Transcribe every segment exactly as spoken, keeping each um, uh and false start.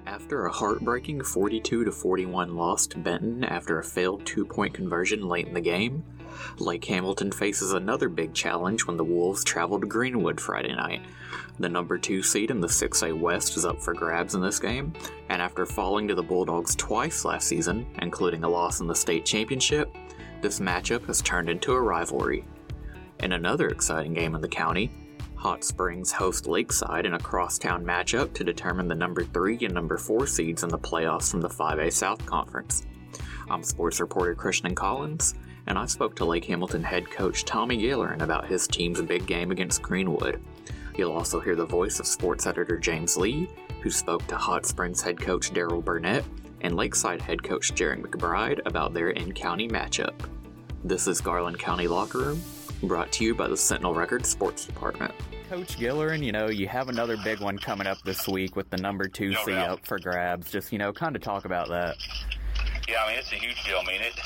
After a heartbreaking forty-two to forty-one loss to Benton after a failed two-point conversion late in the game, Lake Hamilton faces another big challenge when the Wolves travel to Greenwood Friday night. The number two seed in the six A West is up for grabs in this game, and after falling to the Bulldogs twice last season, including a loss in the state championship, this matchup has turned into a rivalry. In another exciting game in the county, Hot Springs host Lakeside in a crosstown matchup to determine the number three and number four seeds in the playoffs from the five A South Conference. I'm sports reporter Christian Collins, and I spoke to Lake Hamilton head coach Tommy Galerin about his team's big game against Greenwood. You'll also hear the voice of sports editor James Lee, who spoke to Hot Springs head coach Daryl Burnett and Lakeside head coach Jerry McBride about their in-county matchup. This is Garland County Locker Room, brought to you by the Sentinel Records Sports Department. Coach Galerin, you know, you have another big one coming up this week with the number two no seed doubt. up for grabs. Just, you know, kind of talk about that. Yeah, I mean, it's a huge deal. I mean, it,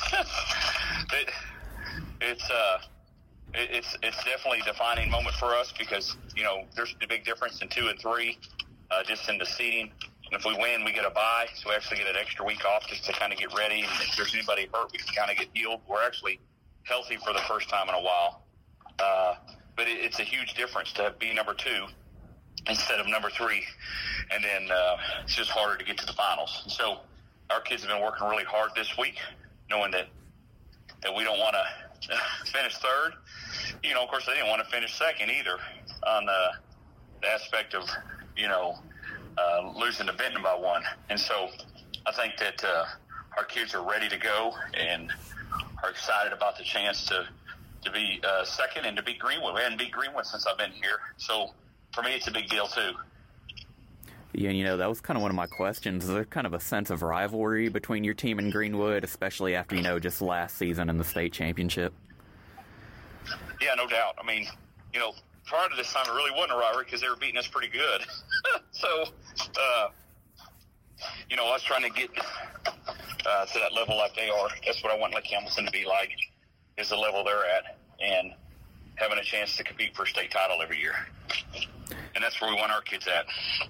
it it's uh, it, it's it's definitely a defining moment for us because, you know, there's a big difference in two and three, uh, just in the seeding. And if we win, we get a bye, so we actually get an extra week off just to kind of get ready. And if there's anybody hurt, we can kind of get healed. We're actually healthy for the first time in a while. Uh, but it, it's a huge difference to be number two instead of number three. And then uh, it's just harder to get to the finals. So our kids have been working really hard this week, knowing that that we don't want to finish third. You know, of course, they didn't want to finish second either on the, the aspect of, you know, uh, losing to Benton by one. And so I think that uh, our kids are ready to go and are excited about the chance to to be uh, second and to beat Greenwood. We hadn't beat Greenwood since I've been here. So for me, it's a big deal too. Yeah, and you know, that was kind of one of my questions. Is there kind of a sense of rivalry between your team and Greenwood, especially after, you know, just last season in the state championship? Yeah, no doubt. I mean, you know, prior to this time, it really wasn't a rivalry because they were beating us pretty good. so, uh, you know, us trying to get uh, to that level like they are, that's what I want Lake Hamilton to be like, is the level they're at, and having a chance to compete for a state title every year. And that's where we want our kids at.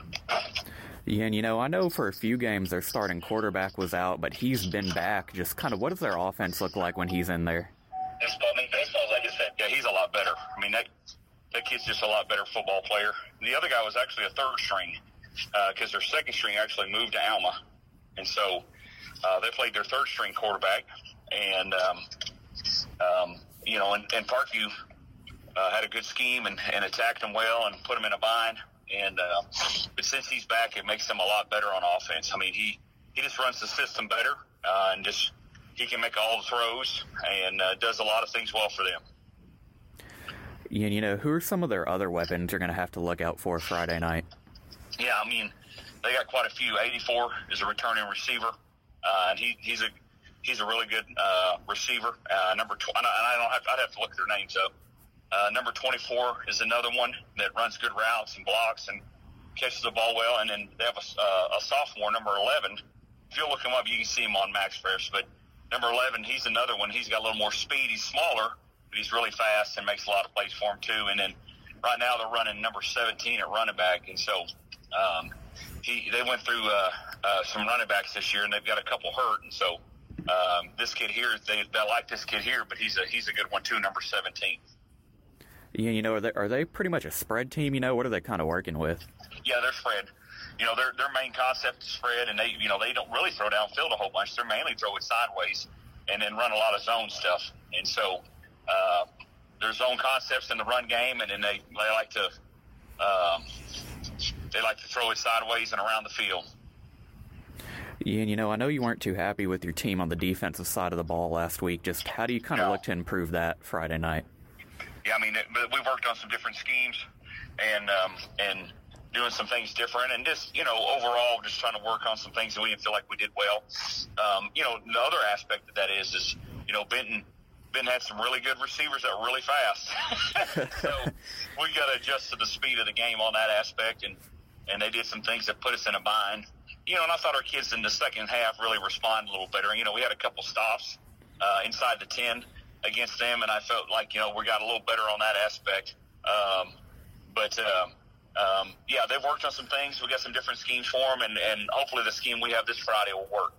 Yeah, and you know, I know for a few games their starting quarterback was out, but he's been back. Just kind of, what does their offense look like when he's in there? Baseball, I mean, baseball's like I said, yeah, he's a lot better. I mean, that that kid's just a lot better football player. The other guy was actually a third string because uh, their second string actually moved to Alma. And so uh, they played their third string quarterback. And, um, um, you know, and, and Parkview uh, had a good scheme and, and attacked him well and put him in a bind. And uh, but since he's back, it makes him a lot better on offense. I mean, he, he just runs the system better uh, and just he can make all the throws and uh, does a lot of things well for them. Yeah, and you know, who are some of their other weapons you're going to have to look out for Friday night? Yeah, I mean, they got quite a few. eighty-four is a returning receiver, uh, and he, he's a he's a really good uh, receiver. Uh, number tw- and I don't have I'd have to look at their names up. Uh, number twenty-four is another one that runs good routes and blocks and catches the ball well. And then they have a, uh, a sophomore, number eleven. If you look him up, you can see him on MaxFresh. But number eleven, he's another one. He's got a little more speed. He's smaller, but he's really fast and makes a lot of plays for him too. And then right now they're running number seventeen at running back. And so um, he they went through uh, uh, some running backs this year, and they've got a couple hurt. And so um, this kid here, they, they like this kid here, but he's a he's a good one too, number seventeen. Yeah, you know, are they, are they pretty much a spread team? You know, what are they kind of working with? Yeah, they're spread. You know, their their main concept is spread, and they you know they don't really throw downfield a whole bunch. They mainly throw it sideways, and then run a lot of zone stuff. And so uh, there's zone concepts in the run game, and then they they like to um, they like to throw it sideways and around the field. Yeah, and you know, I know you weren't too happy with your team on the defensive side of the ball last week. Just how do you kind of No. look to improve that Friday night? Yeah, I mean, it, but we've worked on some different schemes and um, and doing some things different, and just you know, overall, just trying to work on some things that we didn't feel like we did well. Um, you know, the other aspect of that is, is you know, Benton Benton had some really good receivers that were really fast, so we got to adjust to the speed of the game on that aspect, and and they did some things that put us in a bind. You know, and I thought our kids in the second half really responded a little better. You know, we had a couple stops uh, inside the ten against them, and I felt like, you know, we got a little better on that aspect. Um, but, um, um, yeah, they've worked on some things. We got some different schemes for them, and, and hopefully the scheme we have this Friday will work.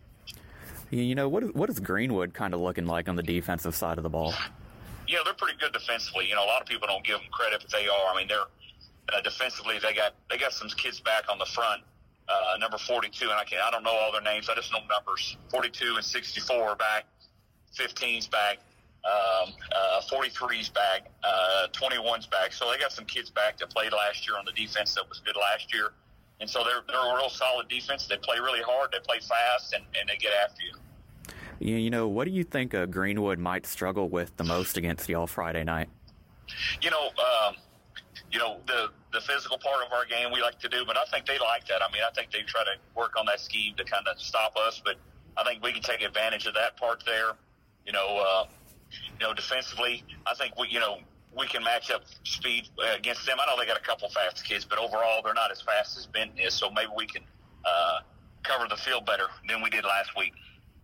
You know, what is, what is Greenwood kind of looking like on the defensive side of the ball? You know, they're pretty good defensively. You know, a lot of people don't give them credit, but they are. I mean, they're uh, defensively. They got they got some kids back on the front. Uh, number forty-two, and I can I don't know all their names. I just know numbers. forty-two and sixty-four are back. fifteen's back. Um, uh, forty-three's back. Uh, twenty-one's back. So they got some kids back that played last year on the defense that was good last year. And so they're they're a real solid defense. They play really hard. They play fast, and, and they get after you. You, you know, what do you think uh, Greenwood might struggle with the most against y'all Friday night? You know, um, you know the the physical part of our game we like to do, but I think they like that. I mean, I think they try to work on that scheme to kind of stop us, but I think we can take advantage of that part there. You know, uh, you know, defensively, I think we, you know, we can match up speed against them. I know they got a couple fast kids, but overall they're not as fast as Benton is, so maybe we can uh, cover the field better than we did last week.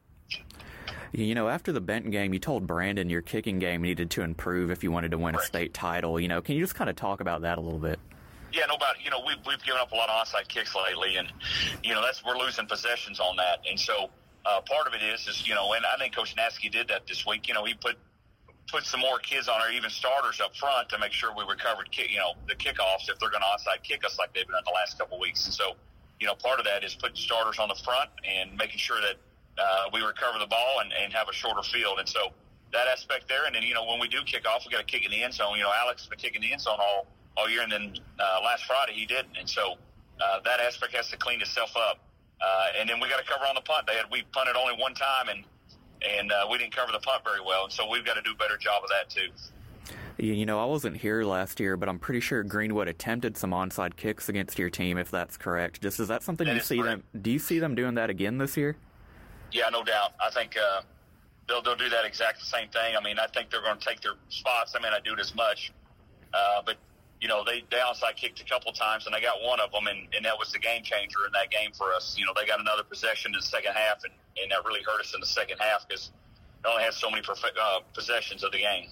You know, after the Benton game, you told Brandon your kicking game needed to improve if you wanted to win a Right. state title. You know, can you just kind of talk about that a little bit? Yeah, no doubt. You know, we've we've given up a lot of onside kicks lately, and you know that's we're losing possessions on that. And so uh, part of it is is you know, and I think Coach Nasky did that this week. You know, he put put some more kids on our even starters up front to make sure we recovered kick, you know, the kickoffs if they're going to onside kick us like they've done the last couple of weeks. And so you know, part of that is putting starters on the front and making sure that uh, we recover the ball and, and have a shorter field. And so that aspect there. And then you know, when we do kick off, we got to kick in the end zone. You know, Alex has been kicking the end zone all. all year, and then uh, last Friday he didn't, and so uh, that aspect has to clean itself up. Uh, and then we got to cover on the punt. They had we punted only one time, and and uh, we didn't cover the punt very well, and so we've got to do a better job of that too. You know, I wasn't here last year, but I'm pretty sure Greenwood attempted some onside kicks against your team, if that's correct. Just is that something That you is see correct. them? Do you see them doing that again this year? Yeah, no doubt. I think uh, they'll they'll do that exact same thing. I mean, I think they're going to take their spots. I mean, I do it as much, uh, but. You know, they, they onside kicked a couple times, and I got one of them, and, and that was the game changer in that game for us. You know, they got another possession in the second half, and, and that really hurt us in the second half because they only had so many perfect, uh, possessions of the game.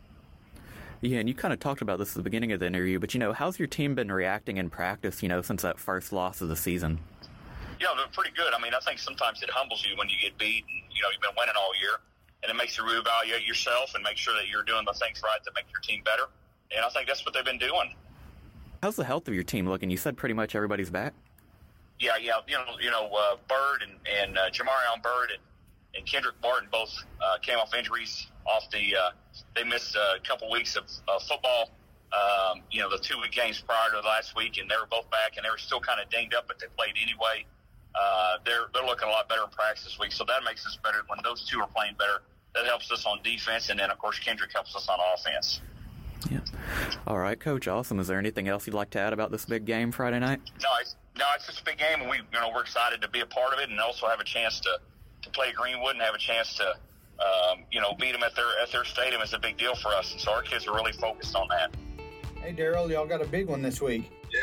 Yeah, and you kind of talked about this at the beginning of the interview, but, you know, how's your team been reacting in practice, you know, since that first loss of the season? Yeah, they're pretty good. I mean, I think sometimes it humbles you when you get beat, and, you know, you've been winning all year, and it makes you reevaluate yourself and make sure that you're doing the things right that make your team better. And I think that's what they've been doing. How's the health of your team looking? You said pretty much everybody's back. Yeah, yeah. You know, you know, uh, Bird and and uh, Jamarion Bird and, and Kendrick Martin both uh, came off injuries. Off the, uh, they missed a couple weeks of uh, football. Um, you know, the two week games prior to last week, and they were both back, and they were still kind of dinged up, but they played anyway. Uh, they're they're looking a lot better in practice this week, so that makes us better when those two are playing better. That helps us on defense, and then of course Kendrick helps us on offense. Yeah. All right, Coach. Awesome. Is there anything else you'd like to add about this big game Friday night? No, it's no, it's just a big game, and we, you know, we're excited to be a part of it, and also have a chance to, to play Greenwood and have a chance to, um, you know, beat them at their at their stadium is a big deal for us, and so our kids are really focused on that. Hey, Daryl, y'all got a big one this week. Yeah,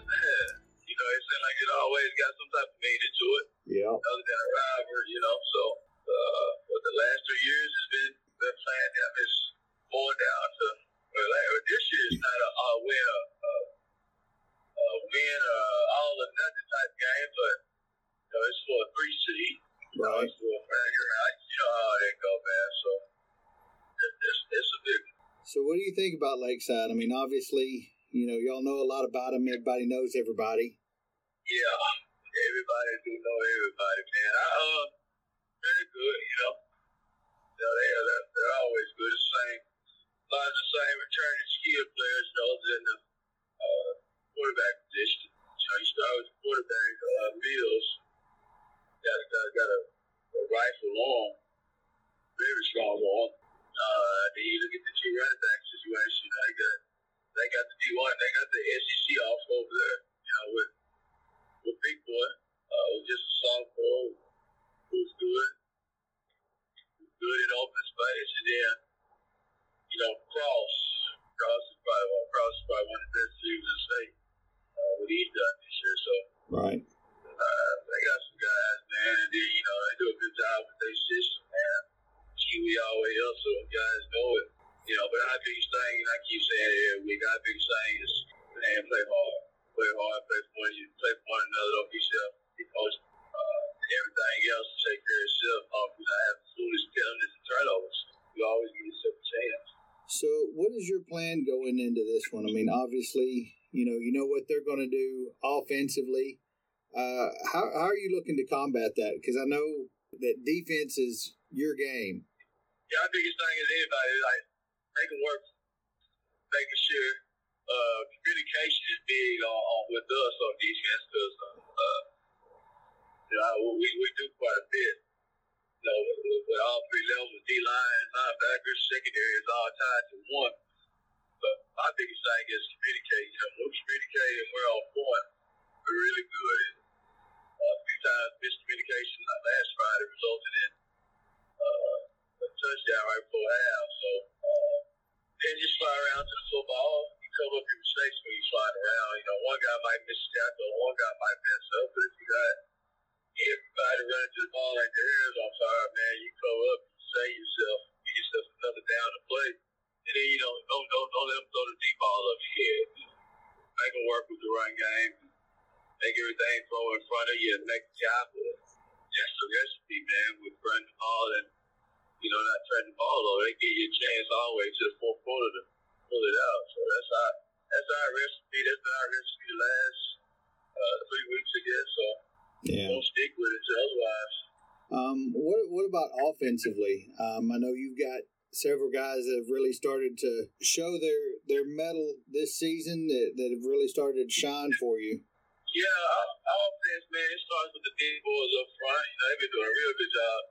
you know, it seems like it always got some type of meaning to it, Yeah. other than a rivalry, you know. So, uh, but the last two years has been been playing down this more down to. Well, like, this year is not a uh, win, a, a, a win, uh, all or nothing type game, but you know, it's for a three seed. You know, Right. it's for a figure out. You know how that go, man. So it, it's it's a big. So what do you think about Lakeside? I mean, obviously, you know, y'all know a lot about them. Everybody knows everybody. Yeah, everybody do know everybody, man. I, uh, very good, you know. You know, they are, they're, they're always good. The same, a lot of the same returning skill players, you know, in the uh, quarterback position. You know, you start with the quarterback, uh, Mills. Got, got, got a, a rifle long, very strong arm. Uh, then you look at the two running back situation. You know, they got, they got the D one, they got the S E C off over there. You know, with with Big Boy, uh, was just a sophomore who was good, good in open space, and then you know, Cross, Cross is probably well, Cross is probably one of the best receivers in the state. Uh, what he's done this year, so Right. uh, they got some guys, man, and then you know they do a good job with their system, man. Kiwi always else, so guys know it. You know, but our biggest thing, and I keep saying it every week, our biggest thing is, man, and play hard. Play hard, play for one, you play for one another, don't be self. Because uh, everything else to take care of yourself. Um, you know, have foolish penalties and turnovers. You always give yourself a chance. So, what is your plan going into this one? I mean, obviously, you know, you know what they're going to do offensively. Uh, how how are you looking to combat that? Because I know that defense is your game. Yeah, our biggest thing is anybody like making work, making sure uh, communication is big on, on with us on defense because uh, you know we we do quite a bit. You know, with, with all three levels, D line, linebackers, secondary is all tied to one. But my biggest thing is communicating. You know, when we communicate and we're on point, we're really good. Uh, a few times miscommunication like last Friday resulted in uh, a touchdown right before half. So uh, then you fly around to the football. You cover up your mistakes when you fly around. You know, one guy might miss a tackle, one guy might mess up, but if you got everybody running to the ball like their hair is on fire, man, you cover up, you save yourself, get yourself another down to play, and then you know don't don't don't let them throw the deep ball up your head. Make them work with the run game. Make everything throw in front of you and make the job with it. That's the recipe, man, with running the ball and, you know, not turning the ball over. They give you a chance all the way to the fourth quarter to pull it out. So that's our, that's our recipe. That's been our recipe the last uh, three weeks, I guess. So Yeah. don't stick with it otherwise. Um, what what about offensively? Um, I know you've got several guys that have really started to show their, their mettle this season that, that have really started to shine for you. Yeah, our, our offense, man, it starts with the big boys up front. You know, they've been doing a real good job.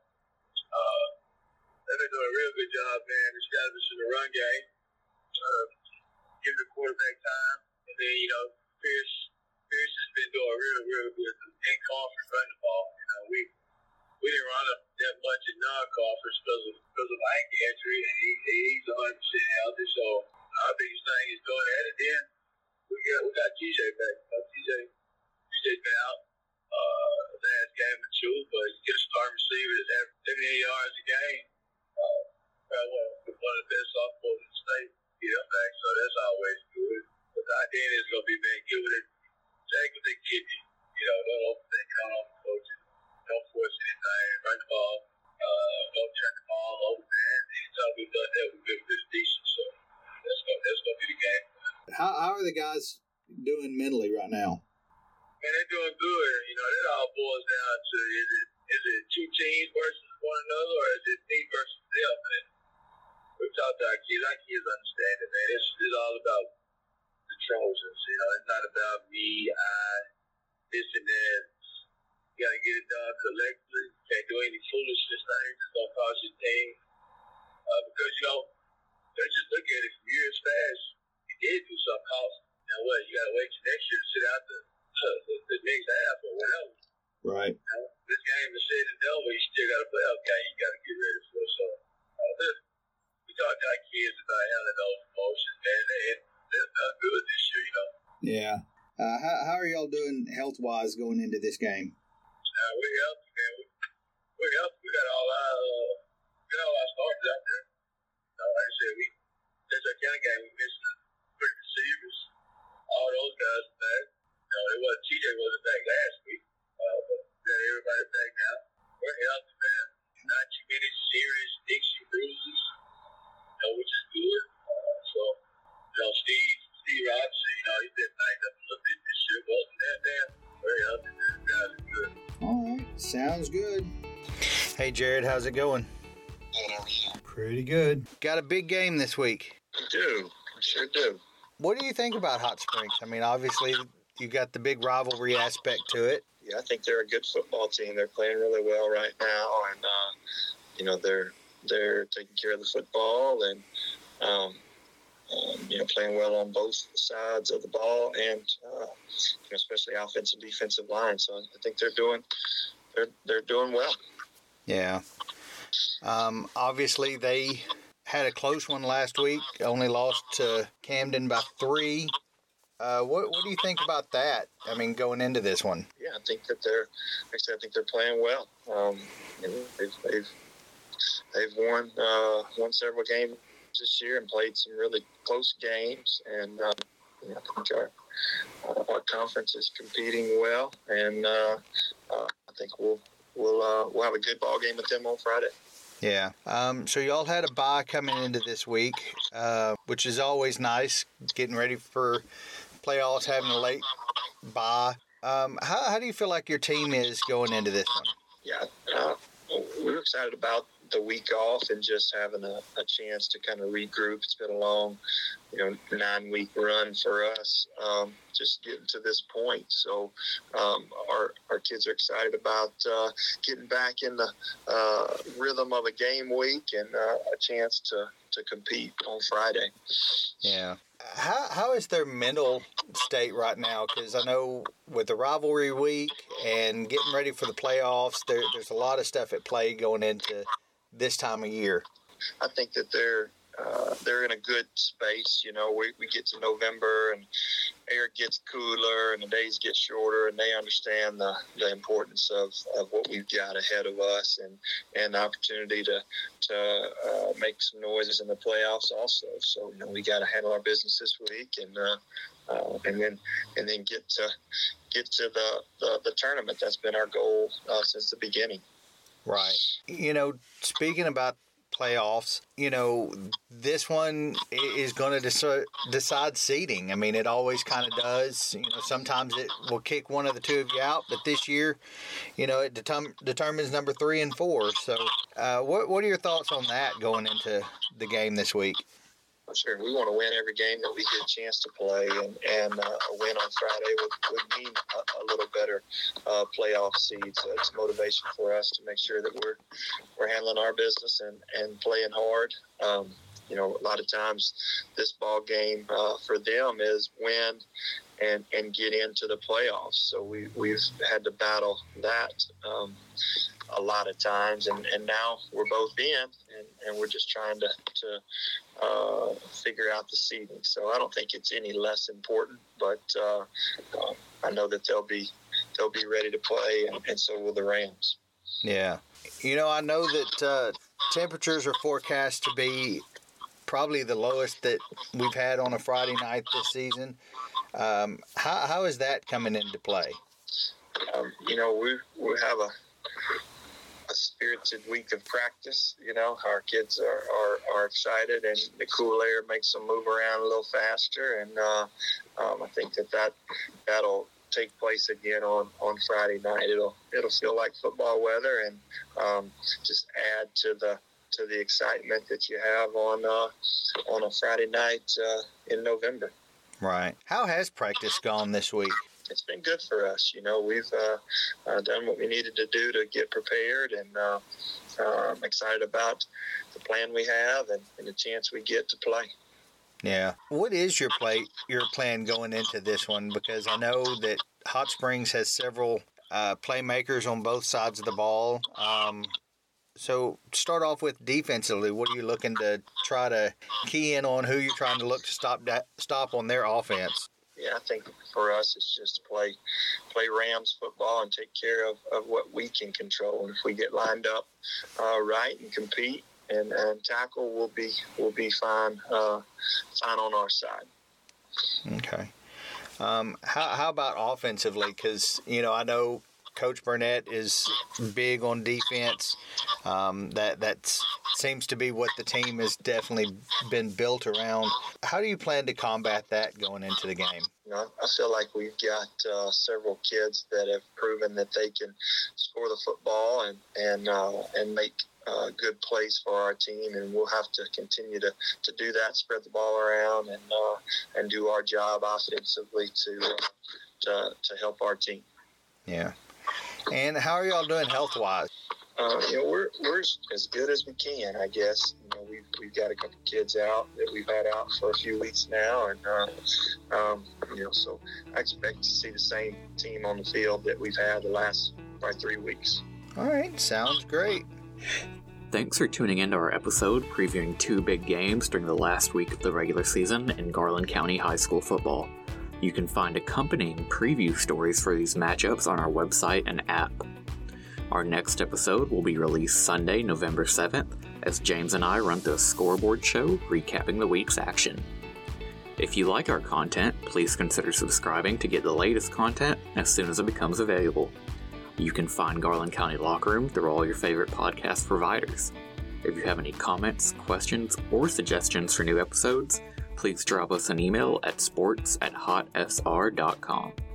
Uh, they've been doing a real good job, man, establishing the run game, uh, giving the quarterback time. And then, you know, Pierce, Pierce has been doing real, real good in conference running the ball. You know, we we didn't run up that much in non-conference because of because of ankle injury, and he, he's one hundred percent healthy. So our biggest thing is going at it. Then we got we got T J back. You know, T J. T J been out uh, last game or two, but you get a starting receiver that's averaging seventy-eight yards a game. Uh, probably one of, one of the best sophomores in the state. Get him back, so that's always good. But the idea is going to be, man, give it, take what they give you. You know, don't overthink, count on the coaches. Don't force anything. Run the ball. Uh, don't turn the ball over, man. Anytime we've done that, we've been pretty decent. So that's going that's going to be the game. How how are the guys doing mentally right now? Man, they're doing good. You know, that all boils down to is it is it two teams versus one another, or is it me versus them? And we've talked to our kids. Our kids understand it, man. It's, it's all about the Trojans. You know, it's not about me, I, this and that. You got to get it done collectively. Can't do any foolishness things. It's going to cost your team. Uh, because, you know, let's just look at it from years past. You did do something costly. Now what? You got to wait till next year to sit out the The, the next half or whatever. Right. You know, this game is said and done, but you still got a playoff game you got to get ready for. So, uh, this, we talk to our kids about handling those emotions, man. They, they're not good this year, you know. Yeah. Uh, how, how are y'all doing health-wise going into this game? Uh, we're healthy, man. We, we're healthy. We got all our, uh, we got all our starters out there. Uh, like I said, we, that's our kind of game. We missed three receivers. All those guys are back. No, it was T J wasn't back last week, uh, but we got everybody back now. We're healthy, man. Not too many serious nicks and bruises, you know, which is good. Uh, so, you know, Steve, Steve Robinson, you know, he's been banged up a little bit this year, but other than that, man, we're healthy, man. Guys are good. All right. Sounds good. Hey, Jared, how's it going? Pretty good. Got a big game this week. I do. I sure do. What do you think about Hot Springs? I mean, obviously, you got the big rivalry aspect to it. Yeah, I think they're a good football team. They're playing really well right now, and uh, you know they're they're taking care of the football and um, um, you know playing well on both sides of the ball, and uh, you know, especially offensive and defensive line. So I think they're doing they're they're doing well. Yeah. Um, obviously, they had a close one last week. Only lost to Camden by three. Uh, what what do you think about that? I mean, going into this one. Yeah, I think that they're. Like I said, I think they're playing well. Um, you know, they've they've they've won uh, won several games this year and played some really close games. And uh, You know, I think our, uh, our conference is competing well, and uh, uh, I think we'll we'll uh, we'll have a good ball game with them on Friday. Yeah. Um, so y'all had a bye coming into this week, uh, which is always nice, getting ready for playoffs, having a late bye. Um, how, how do you feel like your team is going into this one? Yeah, uh, we're excited about the week off and just having a, a chance to kind of regroup. It's been a long, you know, nine-week run for us, um, just getting to this point. So um, our our kids are excited about uh, getting back in the uh, rhythm of a game week and uh, a chance to, to compete on Friday. Yeah. How how is their mental state right now? Because I know with the rivalry week and getting ready for the playoffs, there, there's a lot of stuff at play going into this time of year. I think that they're uh, they're in a good space. You know, we, we get to November and air gets cooler and the days get shorter, and they understand the, the importance of, of what we've got ahead of us and, and the opportunity to to uh, make some noises in the playoffs also. So, you know, we got to handle our business this week and uh, uh, and then and then get to get to the, the, the tournament. That's been our goal uh, since the beginning. Right. You know, speaking about playoffs, you know, this one is going to deci- decide seeding. I mean, it always kind of does. You know, sometimes it will kick one of the two of you out, but this year, you know, it determ- determines number three and four. So, uh, what what are your thoughts on that going into the game this week? Sure, we want to win every game that we get a chance to play, and, and uh, a win on Friday would, would mean a, a little better uh, playoff seed. So it's motivation for us to make sure that we're we're handling our business and, and playing hard. Um, you know, a lot of times this ball game uh, for them is win and and get into the playoffs. So we we've had to battle that um, a lot of times, and, and now we're both in, and, and we're just trying to to. Uh, figure out the seeding. So I don't think it's any less important, but uh, uh, I know that they'll be they'll be ready to play, and, and so will the Rams. Yeah, you know, I know that uh, temperatures are forecast to be probably the lowest that we've had on a Friday night this season. Um, how how is that coming into play? Um, you know, we we have a. a spirited week of practice. You know, our kids are, are, are excited, and the cool air makes them move around a little faster. And uh, um, I think that, that that'll take place again on, on Friday night. It'll it'll feel like football weather, and um, just add to the to the excitement that you have on uh, on a Friday night uh, in November. Right. How has practice gone this week? It's been good for us. You know, we've uh, uh, done what we needed to do to get prepared, and uh, uh, I'm excited about the plan we have and, and the chance we get to play. Yeah. What is your play, your plan going into this one? Because I know that Hot Springs has several uh, playmakers on both sides of the ball. Um, so start off with defensively. What are you looking to try to key in on? Who you're trying to look to stop that, stop on their offense? Yeah, I think for us it's just to play play Rams football and take care of, of what we can control. And if we get lined up uh, right and compete and, and tackle, we'll be we'll be fine uh, fine on our side. Okay. Um, how how about offensively? Because you know I know Coach Burnett is big on defense. Um, that that seems to be what the team has definitely been built around. How do you plan to combat that going into the game? You know, I feel like we've got uh, several kids that have proven that they can score the football and and uh, and make uh, good plays for our team, and we'll have to continue to, to do that, spread the ball around, and uh, and do our job offensively to uh, to to help our team. Yeah. And how are y'all doing health-wise? Uh, you know, we're we're as good as we can, I guess. You know, we've we've got a couple kids out that we've had out for a few weeks now, and uh, um, you know, so I expect to see the same team on the field that we've had the last probably three weeks. All right, sounds great. Thanks for tuning into our episode previewing two big games during the last week of the regular season in Garland County High School football. You can find accompanying preview stories for these matchups on our website and app. Our next episode will be released Sunday, November seventh, as James and I run through a scoreboard show recapping the week's action. If you like our content, please consider subscribing to get the latest content as soon as it becomes available. You can find Garland County Locker Room through all your favorite podcast providers. If you have any comments, questions, or suggestions for new episodes, please drop us an email at sports at hot s r dot com.